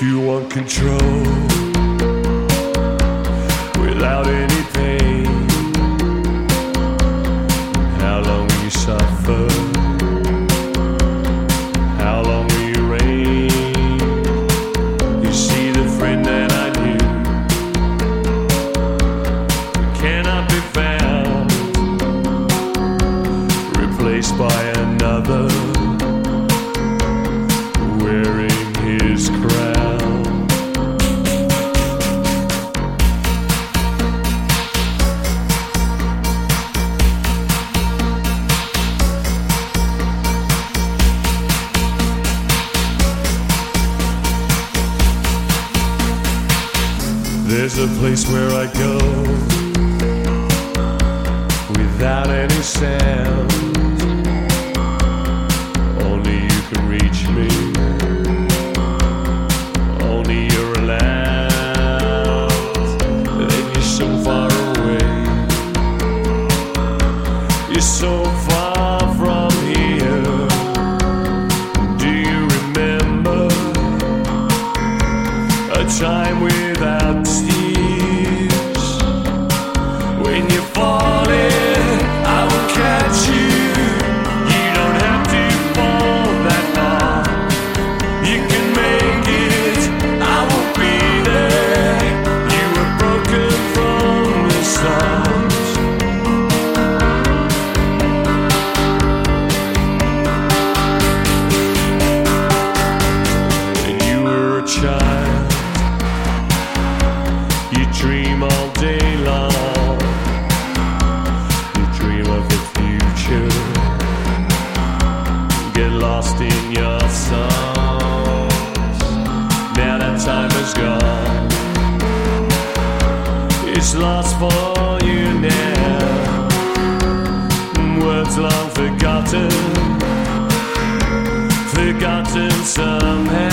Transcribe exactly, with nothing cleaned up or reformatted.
you want control without any pain, how long will you suffer? How long will you reign? You see, the friend that I knew cannot be found, replaced by another wearing his crown. There's a place where I go without any sound. Only you can reach me. Only you're allowed. Then you're so far away. You're so far from here. Do you remember a time without tears? When you're falling, I will catch you. You don't have to fall that far. You can make it, I will be there. You were broken from the start. When you were a child, you dream all day long. You dream of the future. Get lost in your songs. Now that time is gone. It's lost for you now. Words long forgotten. Forgotten somehow.